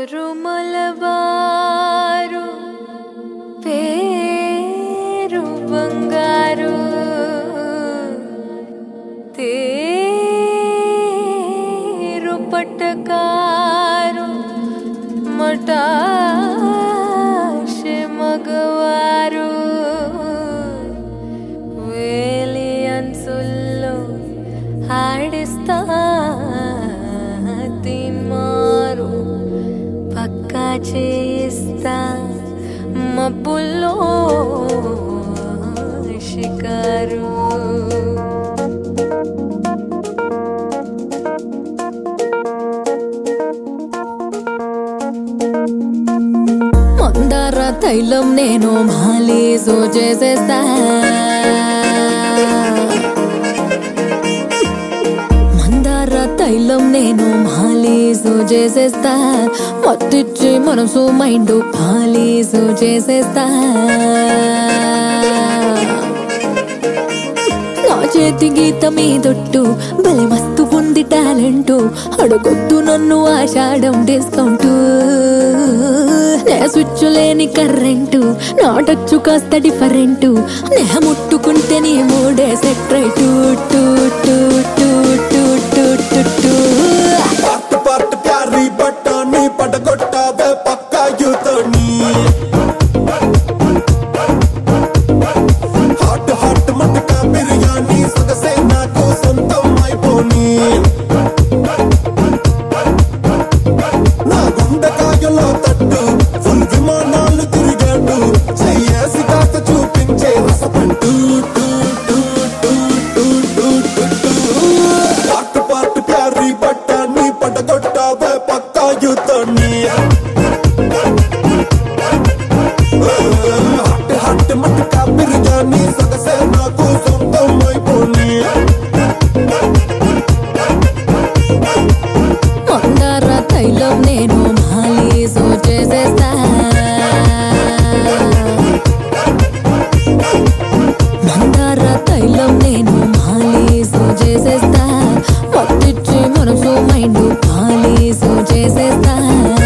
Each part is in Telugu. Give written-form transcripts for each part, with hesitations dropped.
మలబారు పేరు బంగారు తేరు పట్టకారు మటాషె మగవారు వేలి అన్సుల్లో ఆడిస్తా తీన్మారు పక్కా చేయిస్తా మబ్బుల్లో షికారు మందార తైలం నేను మాలీజు చేసేస్తా మందార తైలం నేను మాలీజు చేసేస్తా మత్తిచ్చి మనసు మైండ్ పాలీజు చేసేస్తా నా చేతి గీత మీదొట్టు భలే మస్తు ఉంది టాలెంటు అడగొద్దు నన్ను ఆషాఢం డిస్కౌంట్ నే స్విచ్ లేని కరెంటు నా టచ్చు కాస్త డిఫరెంటు నే ముట్టుకుంటే నీ మూడే సెట్ రైట్ టూ టూ టూ టూ టూ టూ టూ పార్ట్ పార్ట్ ప్యారీ బట్టాని పడగొట్టావే పక్కా యూతోని హాట్ హాట్ మటకా బిర్యానీ సొగసే నాకు సొంతం అయిపోని నా గుండెకాయలో తట్టు ఫుల్ విమానాలు తిరిగాడు చెయ్యేసి కాస్త చూపించే రసపంటు టూ టూ టూ టూ టూ టూ పార్ట్ పార్ట్ ప్యారీ బట్టాని పడగొట్టావే పక్కా యూతోని హాట్ హాట్ మటకా బిర్యానీ సొగసే నాకు సొంతం అయిపోని మందార తైలం నేను మాలీజు చేసేస్తా మందార తైలం నేను మాలీజు చేసేస్తా మత్తిచ్చి మనసు మైండ్ పాలీజు చేసేస్తా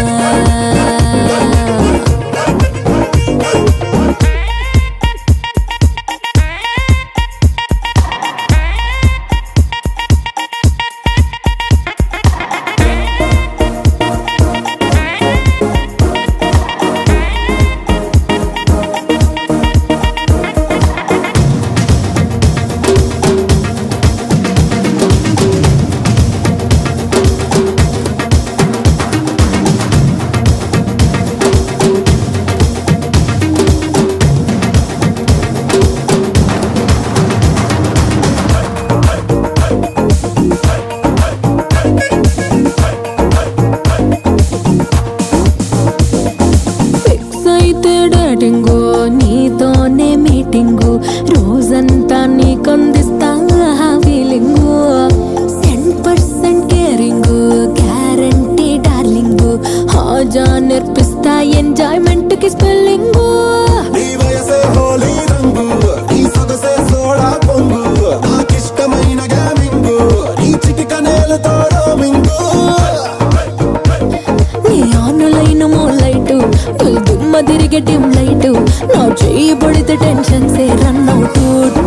నీతోనే మీటింగు రోజంతా నీకందిస్తా ఫీలింగు 100% కేరింగ్ గ్యారంటీ డార్లింగు హాజా నేర్పిస్తా ఎంజాయ్మెంట్ కి స్పెల్లింగు నీ వయసే హోలీ రంగు నీ సొగసే సోడా పొంగు నాకిష్టమైన గేమింగు నీ చిటిక నేలతో రోమింగు నీ ఆన్లైన్ మోలైటు దుమ్మ తిరిగే డిమ్ లైటు నా చెయ్యి పడితే టెన్షన్ సే రన్ అవుట్